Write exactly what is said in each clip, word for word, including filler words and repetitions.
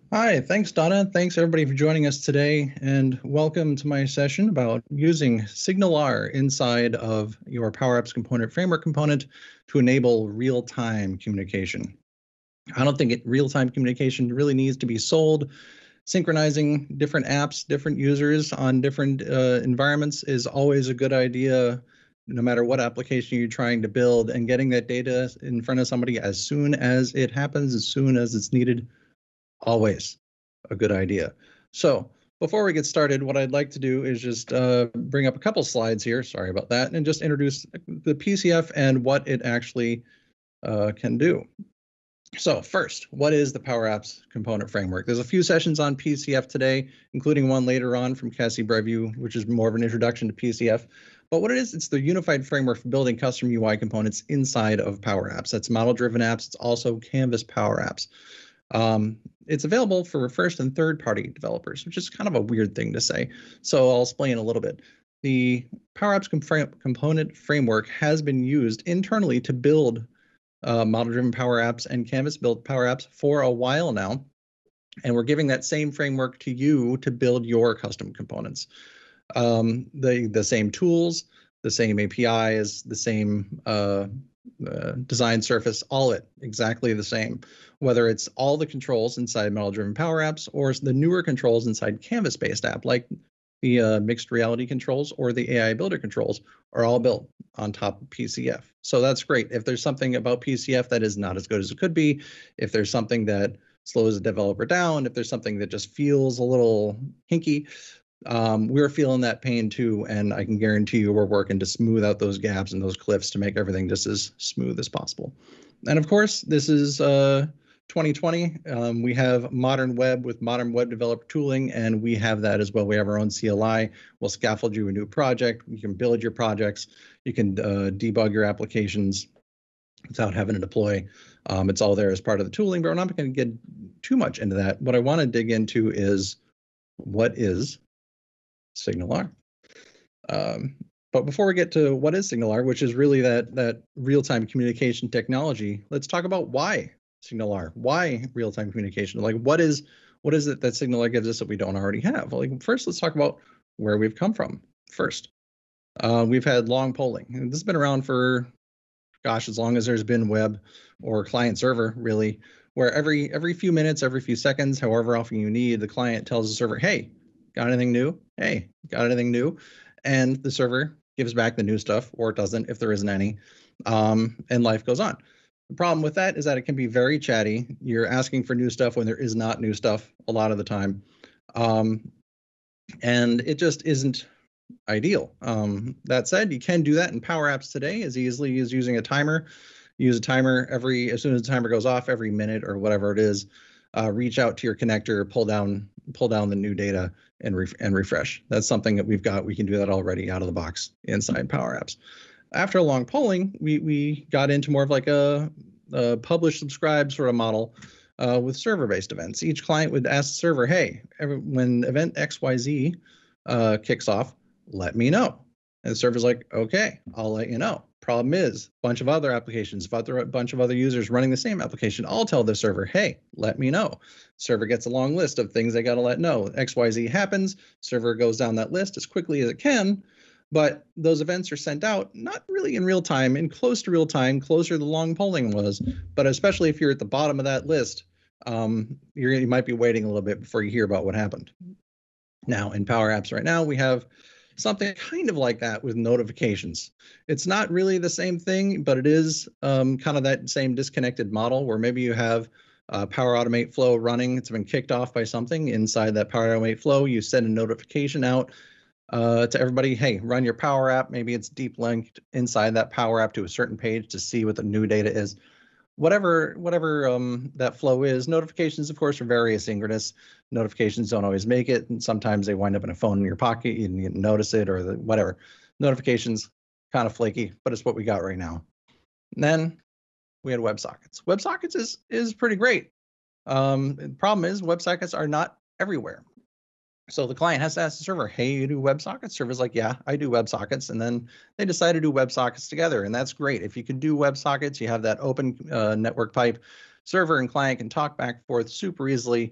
Hi, thanks, Donna. Thanks, everybody, for joining us today, and welcome to my session about using SignalR inside of your Power Apps component framework component to enable real-time communication. I don't think it, real-time communication really needs to be sold. Synchronizing different apps, different users on different uh, environments is always a good idea, no matter what application you're trying to build, and getting that data in front of somebody as soon as it happens, as soon as it's needed, always a good idea. So before we get started, what I'd like to do is just uh, bring up a couple slides here, sorry about that, and just introduce the P C F and what it actually uh, can do. So first, what is the Power Apps Component Framework? There's a few sessions on P C F today, including one later on from Cassie Brevu, which is more of an introduction to P C F. But what it is, it's the unified framework for building custom U I components inside of Power Apps. That's model-driven apps. It's also Canvas Power Apps. Um, it's available for first and third party developers, which is kind of a weird thing to say. So I'll explain a little bit. The Power Apps com component framework has been used internally to build uh, model-driven Power Apps and Canvas-built Power Apps for a while now. And we're giving that same framework to you to build your custom components. Um, the, the same tools, the same A P Is, the same uh, uh, design surface, all it exactly the same, whether it's all the controls inside model-driven Power Apps or the newer controls inside Canvas-based app, like the uh, mixed reality controls or the A I builder controls, are all built on top of P C F. So that's great. If there's something about P C F that is not as good as it could be, if there's something that slows a developer down, if there's something that just feels a little hinky, um, we're feeling that pain too, and I can guarantee you we're working to smooth out those gaps and those cliffs to make everything just as smooth as possible. And of course, this is uh, twenty twenty. Um, we have modern web with modern web developer tooling, and we have that as well. We have our own C L I. We'll scaffold you a new project. You can build your projects. You can uh, debug your applications without having to deploy. Um, it's all there as part of the tooling, but we're not going to get too much into that. What I want to dig into is what is SignalR. Um, but before we get to what is SignalR, which is really that that real-time communication technology, let's talk about why SignalR. Why real-time communication? Like, what is what is it that SignalR gives us that we don't already have? Like, first, let's talk about where we've come from. First, uh, we've had long polling. And this has been around for, gosh, as long as there's been web or client server, really, where every every few minutes, every few seconds, however often you need, the client tells the server, hey, got anything new? Hey, got anything new? And the server gives back the new stuff, or it doesn't if there isn't any, um, and life goes on. The problem with that is that it can be very chatty. You're asking for new stuff when there is not new stuff a lot of the time. Um, and it just isn't ideal. Um, that said, you can do that in Power Apps today as easily as using a timer. Use a timer every, as soon as the timer goes off, every minute or whatever it is, uh, reach out to your connector, pull down, pull down the new data and, re and refresh. That's something that we've got. We can do that already out of the box inside Power Apps. After a long polling, we, we got into more of like a, a publish, subscribe sort of model uh, with server-based events. Each client would ask the server, hey, every, when event X Y Z uh, kicks off, let me know. And the server's like, okay, I'll let you know. Problem is, a bunch of other applications, a bunch of other users running the same application, all tell the server, hey, let me know. Server gets a long list of things they got to let know. X Y Z happens, server goes down that list as quickly as it can, but those events are sent out, not really in real time, in close to real time, closer to the long polling was, but especially if you're at the bottom of that list, um, you're, you might be waiting a little bit before you hear about what happened. Now, in Power Apps right now, we have something kind of like that with notifications. It's not really the same thing, but it is um, kind of that same disconnected model where maybe you have uh, Power Automate flow running. It's been kicked off by something inside that Power Automate flow. You send a notification out uh, to everybody, hey, run your Power App. Maybe it's deep linked inside that Power App to a certain page to see what the new data is. Whatever, whatever um, that flow is. Notifications, of course, are very asynchronous. Notifications don't always make it, and sometimes they wind up in a phone in your pocket. You didn't notice it, or the, whatever. Notifications, kind of flaky, but it's what we got right now. And then we had WebSockets. WebSockets is is pretty great. Um, the problem is WebSockets are not everywhere. So the client has to ask the server, hey, you do WebSockets? Server's like, yeah, I do WebSockets. And then they decide to do WebSockets together. And that's great. If you can do WebSockets, you have that open uh, network pipe. Server and client can talk back and forth super easily.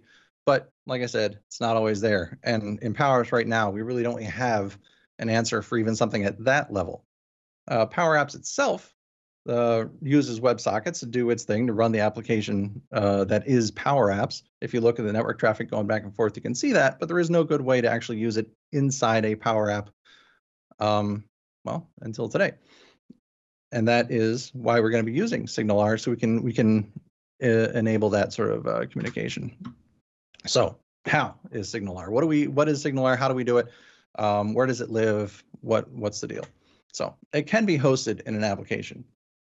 But like I said, it's not always there. And in Power Apps right now, we really don't have an answer for even something at that level. Uh, Power Apps itself uh, uses WebSockets to do its thing, to run the application uh, that is Power Apps. If you look at the network traffic going back and forth, you can see that, but there is no good way to actually use it inside a Power App, um, well, until today. And that is why we're going to be using SignalR, so we can we can uh, enable that sort of uh, communication. So how is SignalR? What do we? What is SignalR? How do we do it? Um, where does it live? What What's the deal? So it can be hosted in an application.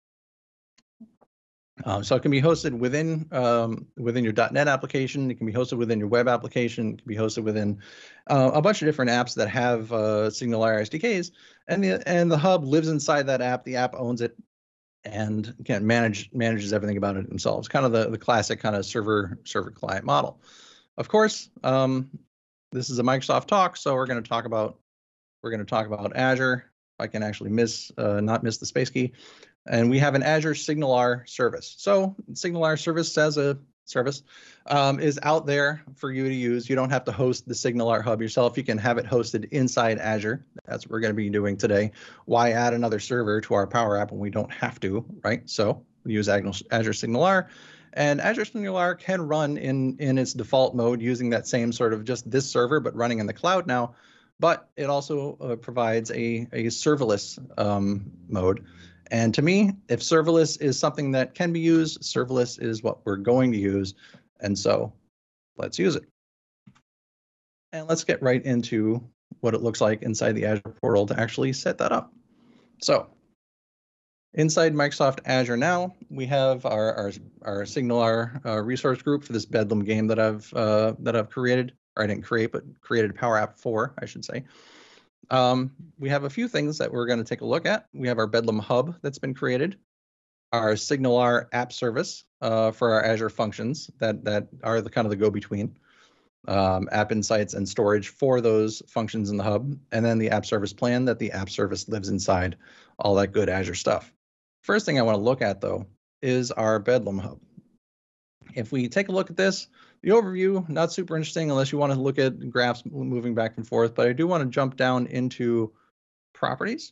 Um, so it can be hosted within um, within your dot net application. It can be hosted within your web application. It can be hosted within uh, a bunch of different apps that have uh, SignalR S D Ks, and the and the hub lives inside that app. The app owns it and can manage manages everything about it themselves. Kind of the the classic kind of server server client model. Of course, um, this is a Microsoft talk, so we're going to talk about we're going to talk about Azure. If I can actually miss uh, not miss the space key. And we have an Azure SignalR service. So SignalR service as a service um, is out there for you to use. You don't have to host the SignalR hub yourself. You can have it hosted inside Azure. That's what we're going to be doing today. Why add another server to our Power App when we don't have to, right? So we use Azure SignalR. And Azure SignalR can run in, in its default mode using that same sort of just this server, but running in the cloud now. But it also uh, provides a, a serverless um, mode. And to me, if serverless is something that can be used, serverless is what we're going to use. And so let's use it. And let's get right into what it looks like inside the Azure portal to actually set that up. So inside Microsoft Azure now, we have our, our, our SignalR uh, resource group for this Bedlam game that I've, uh, that I've created, or I didn't create, but created a Power App for, I should say. Um, we have a few things that we're going to take a look at. We have our Bedlam hub that's been created, our SignalR app service uh, for our Azure functions that that are the kind of the go-between, um, app insights and storage for those functions in the hub, and then the app service plan that the app service lives inside, all that good Azure stuff. First thing I want to look at though is our Bedlam hub. If we take a look at this, the overview, not super interesting unless you want to look at graphs moving back and forth, but I do want to jump down into properties.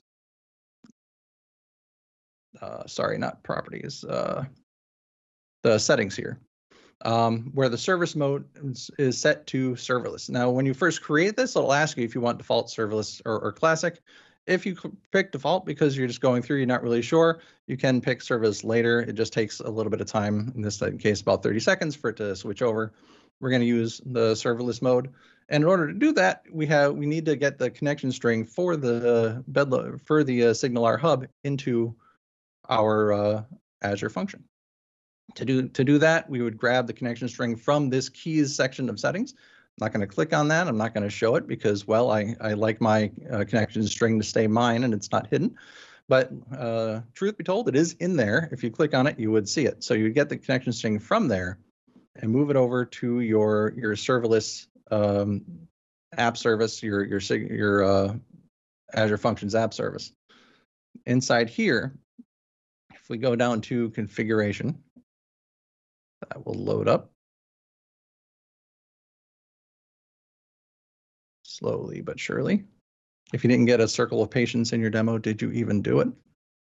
Uh, sorry, not properties, uh, the settings here, um, where the service mode is, is set to serverless. Now, when you first create this, it'll ask you if you want default serverless or, or classic. If you pick default because you're just going through, you're not really sure, you can pick serverless later. It just takes a little bit of time, in this case about thirty seconds for it to switch over. We're going to use the serverless mode. And in order to do that, we have we need to get the connection string for the Bedlam for the uh, SignalR hub into our uh, Azure function. To do to do that, we would grab the connection string from this keys section of settings. I'm not going to click on that. I'm not going to show it because, well, I, I like my uh, connection string to stay mine and it's not hidden. But uh, truth be told, it is in there. If you click on it, you would see it. So you get the connection string from there and move it over to your your serverless um, app service, your your your uh, Azure Functions app service. Inside here, if we go down to configuration, that will load up. Slowly but surely. If you didn't get a circle of patience in your demo, did you even do it?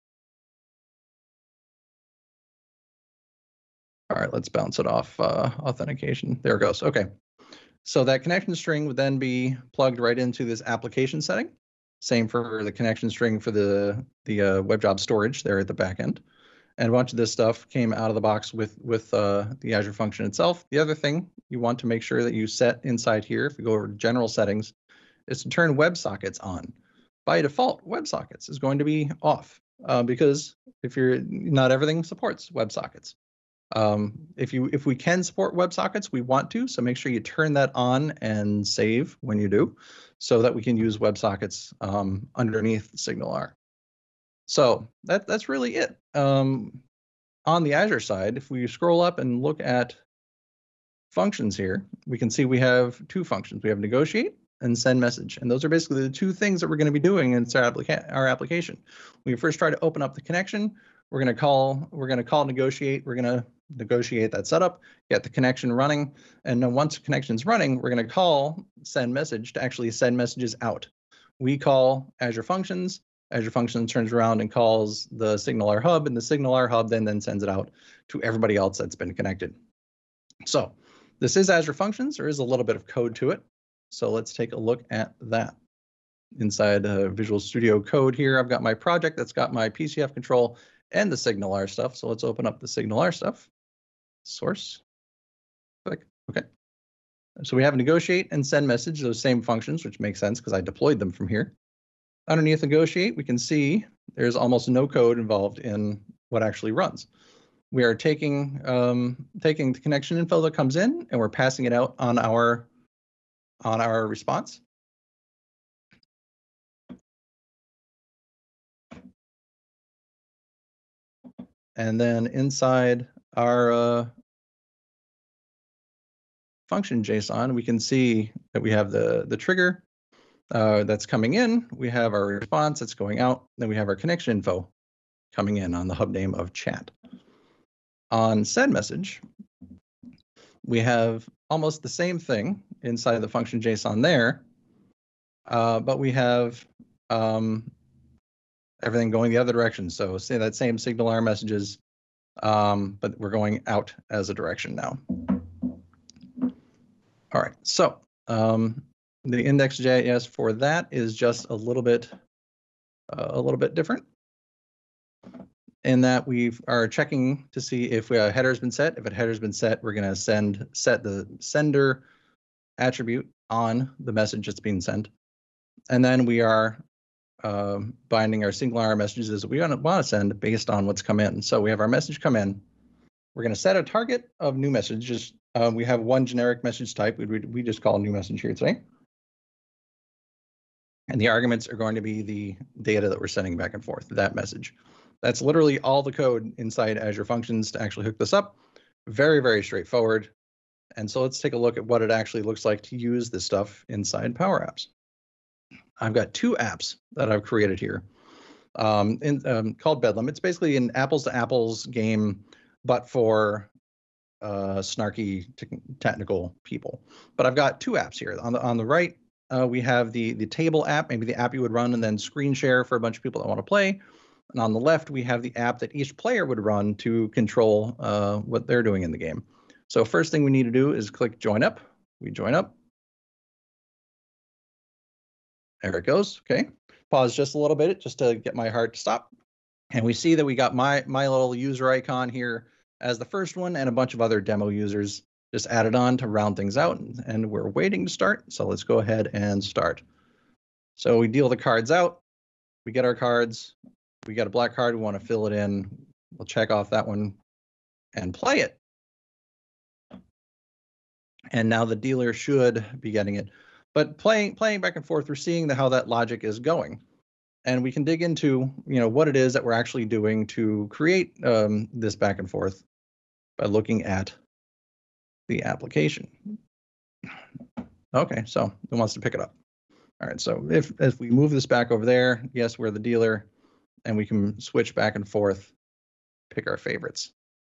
All right, let's bounce it off uh, authentication. There it goes. Okay. So that connection string would then be plugged right into this application setting. Same for the connection string for the, the uh, web job storage there at the back end. And a bunch of this stuff came out of the box with, with uh, the Azure function itself. The other thing you want to make sure that you set inside here, if we go over to general settings, is to turn WebSockets on. By default, WebSockets is going to be off uh, because if you're not everything supports WebSockets. Um, if you if we can support WebSockets, we want to, so make sure you turn that on and save when you do, so that we can use WebSockets um, underneath SignalR. So that that's really it. Um, on the Azure side, if we scroll up and look at functions here, we can see we have two functions. We have negotiate and send message. And those are basically the two things that we're going to be doing in our, applica our application. When you first try to open up the connection, We're going to call, we're going to call negotiate. We're going to negotiate that setup, get the connection running. And then once the connection's running, we're going to call send message to actually send messages out. We call Azure Functions. Azure Functions turns around and calls the SignalR hub, and the SignalR hub then, then sends it out to everybody else that's been connected. So this is Azure Functions. There is a little bit of code to it. So let's take a look at that. Inside uh, Visual Studio Code here, I've got my project that's got my P C F control and the SignalR stuff. So let's open up the SignalR stuff. Source. Click. OK. So we have negotiate and send message, those same functions, which makes sense because I deployed them from here. Underneath negotiate, we can see there's almost no code involved in what actually runs. We are taking um, taking the connection info that comes in, and we're passing it out on our on our response. And then inside our uh, function JSON, we can see that we have the, the trigger uh, that's coming in. We have our response that's going out. Then we have our connection info coming in on the hub name of chat. On send message, we have almost the same thing inside the function JSON there, uh, but we have um, everything going the other direction. So say that same SignalR messages, um, but we're going out as a direction now. All right, so um, the index.js for that is just a little bit, uh, a little bit different in that we are checking to see if a header has been set. If a header has been set, we're going to send set the sender attribute on the message that's being sent, and then we are uh, binding our SignalR messages that we want to send based on what's come in. So we have our message come in. We're going to set a target of new messages. Uh, we have one generic message type. We, we just call a new message here today. And the arguments are going to be the data that we're sending back and forth, that message. That's literally all the code inside Azure Functions to actually hook this up. Very, very straightforward. And so let's take a look at what it actually looks like to use this stuff inside Power Apps. I've got two apps that I've created here um, in, um, called Bedlam. It's basically an apples to apples game, but for uh, snarky technical people. But I've got two apps here. On the on the right, uh, we have the the table app, maybe the app you would run and then screen share for a bunch of people that want to play. And on the left, we have the app that each player would run to control uh, what they're doing in the game. So first thing we need to do is click join up. We join up. There it goes. Okay. Pause just a little bit just to get my heart to stop. And we see that we got my my little user icon here as the first one and a bunch of other demo users just added on to round things out. And we're waiting to start. So let's go ahead and start. So we deal the cards out. We get our cards. We got a black card. We want to fill it in. We'll check off that one and play it. And now the dealer should be getting it. But playing playing back and forth, we're seeing the, how that logic is going. And we can dig into, you know, what it is that we're actually doing to create um, this back and forth by looking at the application. Okay, so it wants to pick it up. All right, so if, if we move this back over there, yes, we're the dealer, and we can switch back and forth, pick our favorites.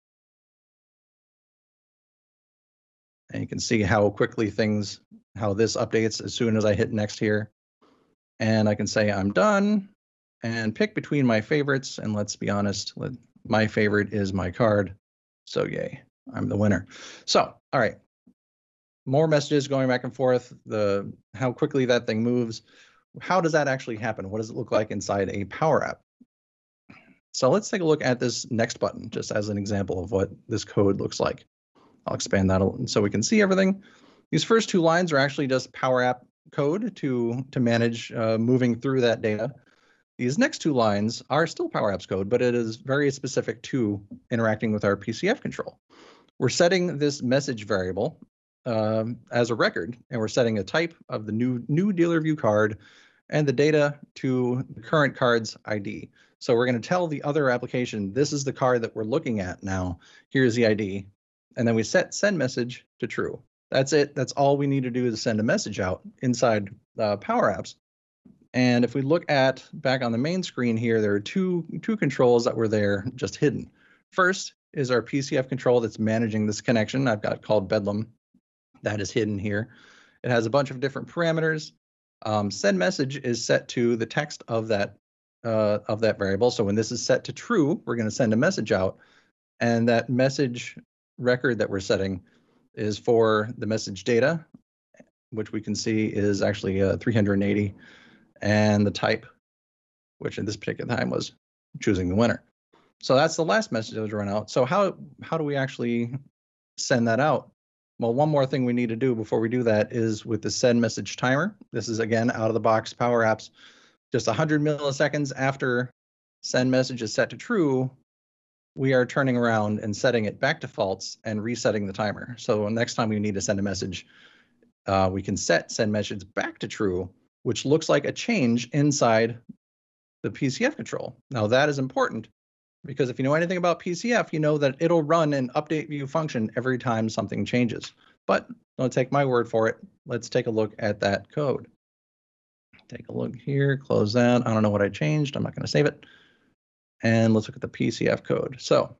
And you can see how quickly things, how this updates as soon as I hit next here. And I can say I'm done and pick between my favorites. And let's be honest, my favorite is my card. So yay, I'm the winner. So, all right, more messages going back and forth, the how quickly that thing moves. How does that actually happen? What does it look like inside a Power App? So let's take a look at this next button, just as an example of what this code looks like. I'll expand that so we can see everything. These first two lines are actually just Power App code to, to manage uh, moving through that data. These next two lines are still Power Apps code, but it is very specific to interacting with our P C F control. We're setting this message variable um, as a record, and we're setting a type of the new, new dealer view card and the data to the current card's I D. So we're going to tell the other application, this is the card that we're looking at now. Here's the I D. And then we set send message to true. That's it. That's all we need to do is send a message out inside uh, Power Apps. And if we look at back on the main screen here, there are two, two controls that were there just hidden. First is our P C F control that's managing this connection. I've got called Bedlam. That is hidden here. It has a bunch of different parameters. Um, send message is set to the text of that uh, of that variable. So when this is set to true, we're going to send a message out, and that message record that we're setting is for the message data, which we can see is actually uh, three hundred eighty, and the type, which in this particular time was choosing the winner. So that's the last message that was run out. So how how do we actually send that out? Well, one more thing we need to do before we do that is with the send message timer. This is, again, out of the box Power Apps. Just one hundred milliseconds after send message is set to true, we are turning around and setting it back to false and resetting the timer. So next time we need to send a message, uh, we can set send message back to true, which looks like a change inside the P C F control. Now that is important, because if you know anything about P C F, you know that it'll run an update view function every time something changes. But don't take my word for it. Let's take a look at that code. Take a look here, close that. I don't know what I changed. I'm not going to save it. And let's look at the P C F code. So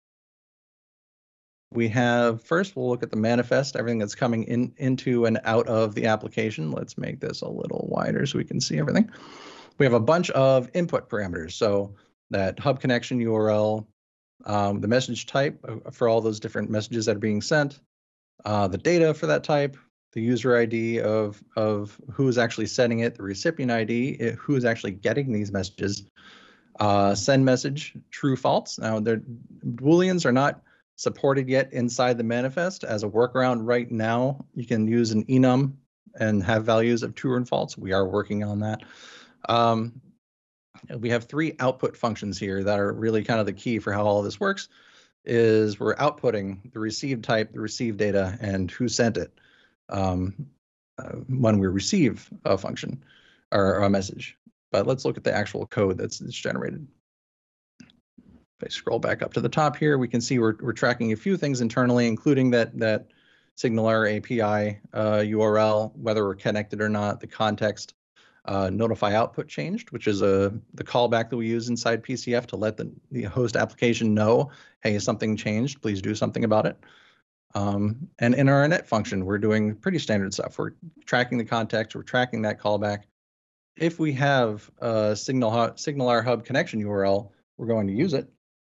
we have, first we'll look at the manifest, everything that's coming in into and out of the application. Let's make this a little wider so we can see everything. We have a bunch of input parameters. So that hub connection U R L, um, the message type for all those different messages that are being sent, uh, the data for that type, the user I D of, of who is actually sending it, the recipient I D, who is actually getting these messages, uh, send message, true, false. Now, Booleans are not supported yet inside the manifest. As a workaround right now, you can use an enum and have values of true and false. We are working on that. Um, We have three output functions here that are really kind of the key for how all of this works. Is we're outputting the received type, the received data, and who sent it um, uh, when we receive a function or a message. But let's look at the actual code that's, that's generated. If I scroll back up to the top here, we can see we're, we're tracking a few things internally, including that, that SignalR A P I uh, U R L, whether we're connected or not, the context, Uh, notify output changed, which is a the callback that we use inside P C F to let the, the host application know, hey, something changed, please do something about it. Um, and in our init function, we're doing pretty standard stuff. We're tracking the context, we're tracking that callback. If we have a Signal SignalR Hub connection U R L, we're going to use it.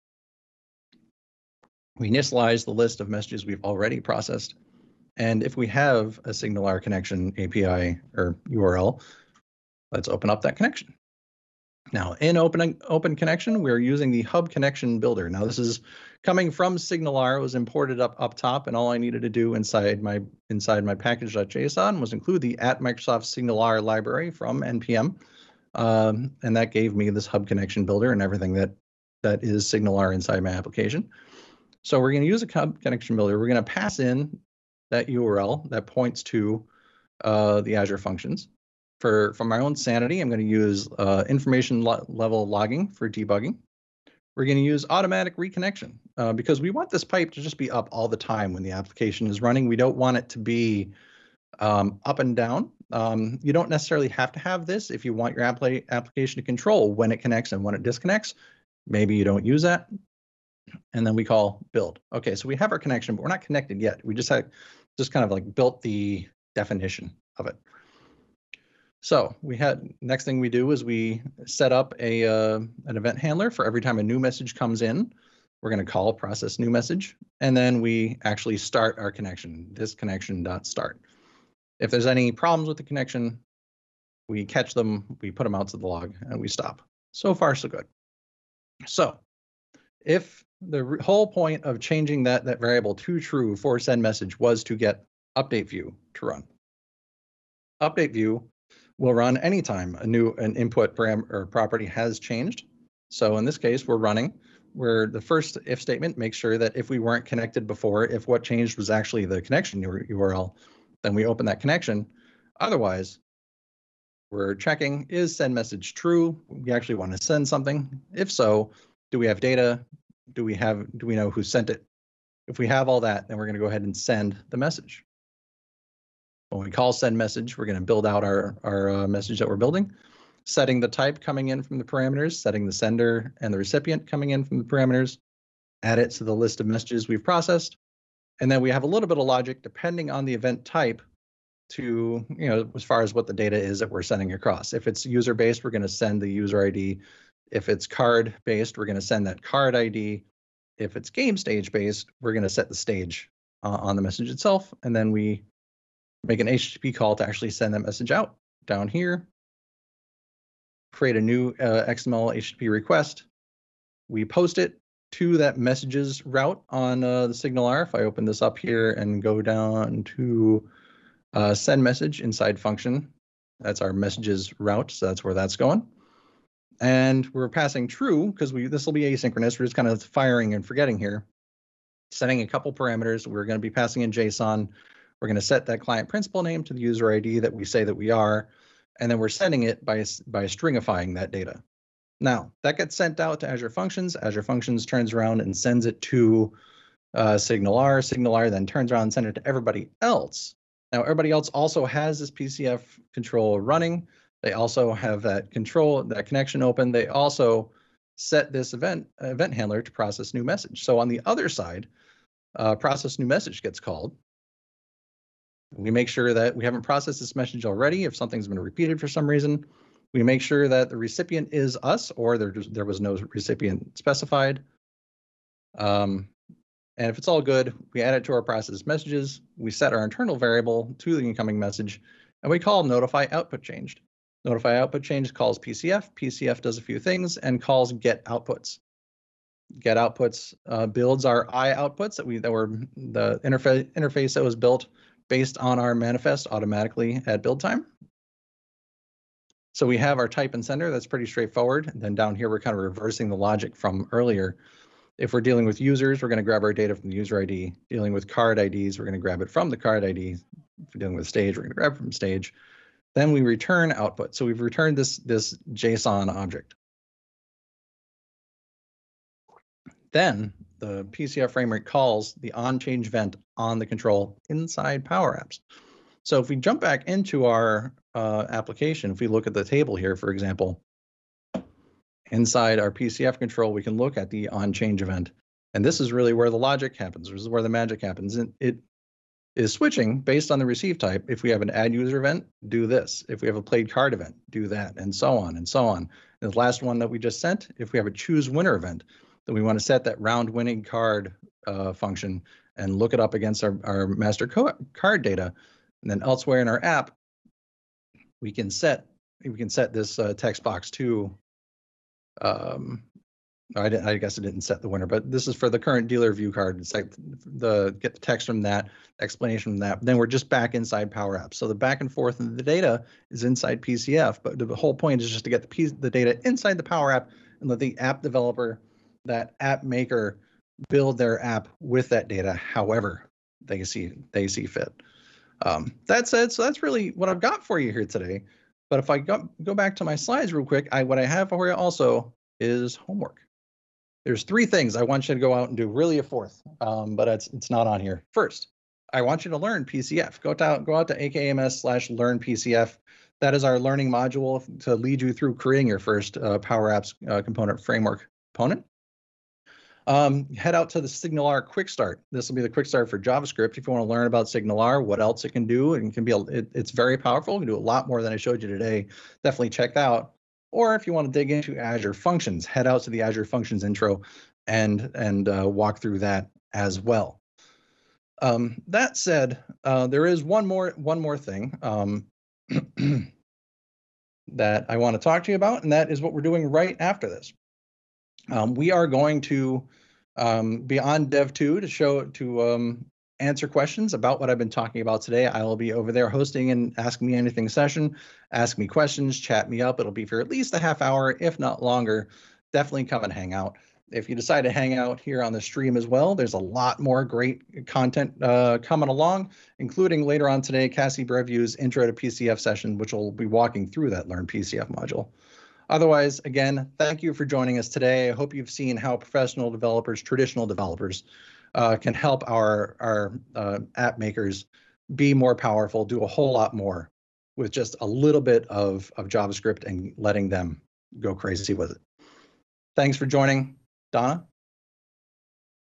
We initialize the list of messages we've already processed. And if we have a SignalR connection A P I or U R L, let's open up that connection. Now, in open, open connection, we're using the Hub Connection Builder. Now, this is coming from SignalR. It was imported up up top, and all I needed to do inside my inside my package.json was include the at Microsoft SignalR library from N P M, um, and that gave me this Hub Connection Builder and everything that that is SignalR inside my application. So we're going to use a Hub Connection Builder. We're going to pass in that U R L that points to uh, the Azure functions. For, for my own sanity, I'm going to use uh, information lo level logging for debugging. We're going to use automatic reconnection uh, because we want this pipe to just be up all the time when the application is running. We don't want it to be um, up and down. Um, you don't necessarily have to have this if you want your app application to control when it connects and when it disconnects. Maybe you don't use that. And then we call build. Okay, so we have our connection, but we're not connected yet. We just had just kind of like built the definition of it. So we had next thing we do is we set up a uh, an event handler for every time a new message comes in. We're going to call process new message, and then we actually start our connection. This connection dot start. If there's any problems with the connection, we catch them, we put them out to the log, and we stop. So far, so good. So if the whole point of changing that that variable to true for send message was to get update view to run, update view will run anytime a new an input param or property has changed. So in this case, we're running where the first if statement makes sure that if we weren't connected before, if what changed was actually the connection U R L, then we open that connection. Otherwise, we're checking, is send message true? We actually want to send something. If so, do we have data? Do we have, do we know who sent it? If we have all that, then we're going to go ahead and send the message. When we call send message, we're going to build out our, our uh, message that we're building. setting the type coming in from the parameters, setting the sender and the recipient coming in from the parameters, add it to the list of messages we've processed. And then we have a little bit of logic depending on the event type to, you know, as far as what the data is that we're sending across. If it's user-based, we're going to send the user I D. If it's card-based, we're going to send that card I D. If it's game stage-based, we're going to set the stage uh, on the message itself. And then we make an H T T P call to actually send that message out down here. Create a new uh, X M L H T T P request. We post it to that messages route on uh, the SignalR. If I open this up here and go down to uh, send message inside function, that's our messages route. So that's where that's going. And we're passing true because we this will be asynchronous. We're just kind of firing and forgetting here. Setting a couple parameters. We're going to be passing in JSON. We're going to set that client principal name to the user I D that we say that we are. And then we're sending it by, by stringifying that data. Now, that gets sent out to Azure Functions. Azure Functions turns around and sends it to uh, SignalR. SignalR then turns around and sends it to everybody else. Now, everybody else also has this P C F control running. They also have that control, that connection open. They also set this event event handler to process new message. So on the other side, uh, process new message gets called. We make sure that we haven't processed this message already. If something's been repeated for some reason, we make sure that the recipient is us or there, there was no recipient specified. Um, and if it's all good, we add it to our process messages. We set our internal variable to the incoming message, and we call notify output changed. Notify output changed calls P C F. P C F does a few things and calls get outputs. Get outputs uh, builds our I outputs that we that were the interface interface that was built based on our manifest automatically at build time. So we have our type and sender. That's pretty straightforward. And then down here, we're kind of reversing the logic from earlier. If we're dealing with users, we're going to grab our data from the user I D. Dealing with card I Ds, we're going to grab it from the card I D. If we're dealing with stage, we're going to grab it from stage. Then we return output. So we've returned this, this JSON object. Then the P C F framework calls the onChange event on the control inside Power Apps. So if we jump back into our uh, application, if we look at the table here, for example, inside our P C F control, we can look at the onChange event. And this is really where the logic happens. This is where the magic happens. And it is switching based on the receive type. If we have an add user event, do this. If we have a played card event, do that, and so on and so on. And the last one that we just sent, if we have a choose winner event, then we want to set that round winning card uh, function and look it up against our, our master card data. And then elsewhere in our app, we can set we can set this uh, text box to. Um, I, didn't, I guess I didn't set the winner, but this is for the current dealer view card. It's like the get the text from that, explanation from that. Then we're just back inside Power Apps. So the back and forth of the data is inside P C F, but the whole point is just to get the piece, the data inside the Power App and let the app developer, that app maker, build their app with that data, however they see they see fit. Um, that said, so that's really what I've got for you here today. But if I go, go back to my slides real quick, I what I have for you also is homework. There's three things I want you to go out and do, really a fourth, um, but it's it's not on here. First, I want you to learn P C F. Go out, go out to A K A M S slash learn P C F. That is our learning module to lead you through creating your first uh, Power Apps uh, component framework component. Um, head out to the SignalR Quick Start. This will be the Quick Start for JavaScript. If you want to learn about SignalR, what else it can do, and it can be a, it, it's very powerful. It can do a lot more than I showed you today. Definitely check that out. Or if you want to dig into Azure Functions, head out to the Azure Functions intro and and uh, walk through that as well. Um, that said, uh, there is one more one more thing um, that I want to talk to you about, and that is what we're doing right after this. Um, we are going to um, be on Dev two to show to um, answer questions about what I've been talking about today. I will be over there hosting an Ask Me Anything session. Ask me questions, chat me up. It'll be for at least a half hour, if not longer. Definitely come and hang out. If you decide to hang out here on the stream as well, there's a lot more great content uh, coming along, including later on today, Cassie Breview's Intro to P C F session, which will be walking through that Learn P C F module. Otherwise, again, thank you for joining us today. I hope you've seen how professional developers, traditional developers, uh, can help our, our uh, app makers be more powerful, do a whole lot more with just a little bit of, of JavaScript and letting them go crazy with it. Thanks for joining, Donna.